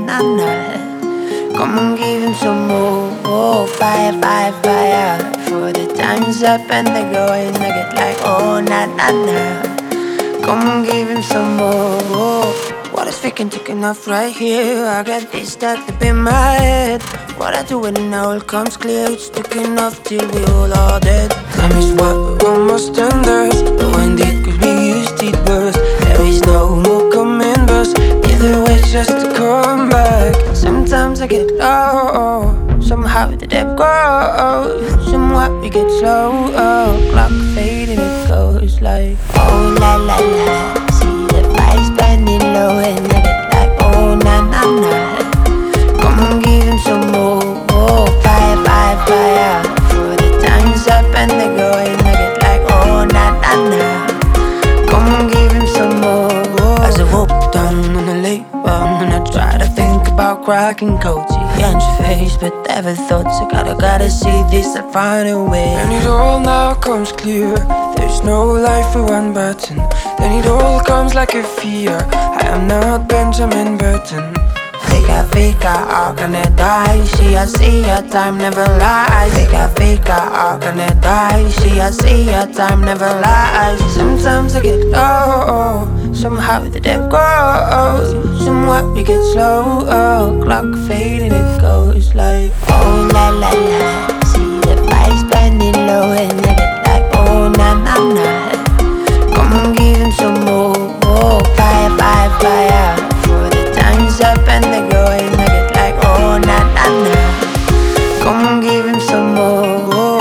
na na. Come and give him some more, fire, fire, fire. For the time's up and they're going, I get like, oh, na na na. Come and give him some more. Water's freaking taking off right here. I got this stuck up in my head. What I do when it all comes clear, it's taking off till we all are dead. Time is what we're almost under, but when it could be used it burst. There is no more coming burst. Either way, just to come back. Sometimes I get low, somehow the depth grows. Somewhat we get slow, clock fading, it goes like, oh la la la. See the fire burning low and I get like, oh na na na. Come and give him some more, fire, fire, fire. For the time's up and they're going, I get like, oh na na na. Come and give him some more. As I walk down on the lake one, and I try to think about cracking codes. And your face, but never thought, so gotta see this, I find a way. And it all now comes clear. There's no life for one button. Then it all comes like a fear. I am not Benjamin Button. Fika, how can it die? See ya, time never lies. Fika, how can it die? See ya, time never lies. Sometimes I get low, somehow the depth grows. Somewhat we get slow, clock fading, it goes like, oh la la la. See the fire burning low and I get like, oh na na na. Come and give him some more, fire, fire, fire. For the time's up and they're going, I get like, oh na na na. Come and give him some more.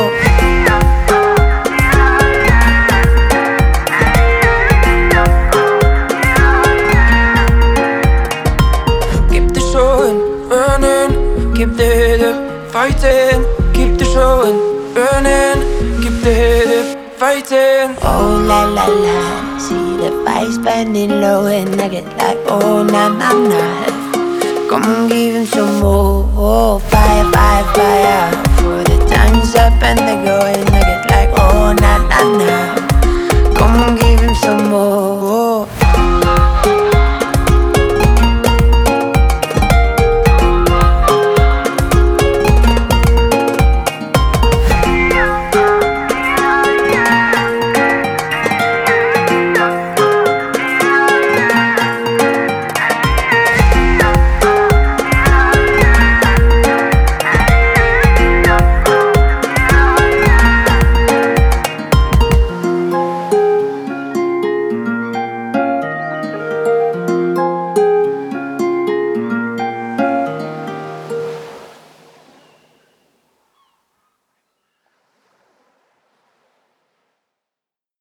Keep the show and burning, keep the head up, fighting. Keep the show and burning, keep the head up, fighting. Oh la la la. See the fire's burning low and I get like, oh na na na.